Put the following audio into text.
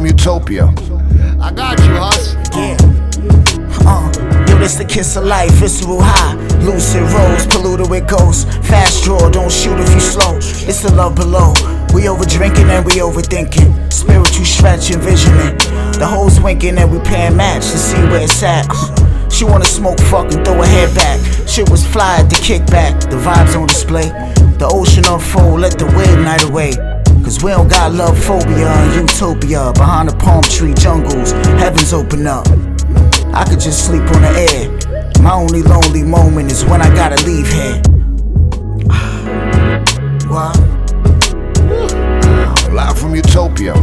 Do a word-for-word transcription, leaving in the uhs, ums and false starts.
Utopia. I got you, Huss. Yeah. Uh, yo, this the kiss of life, visceral high. Lucid rose, polluted with ghosts. Fast draw, don't shoot if you slow. It's the love below. We over drinking and we overthinking. Spiritual stretch, envisioning. The hoes winking and we paying match to see where it's at. Uh, she wanna smoke, fuck and throw her head back. Shit was fly at the kickback, the vibes on display. The ocean unfold, let the wave night away. Cause we don't got love phobia and utopia. Behind the palm tree jungles, heavens open up. I could just sleep on the air. My only lonely moment is when I gotta leave here. What? Live from Utopia.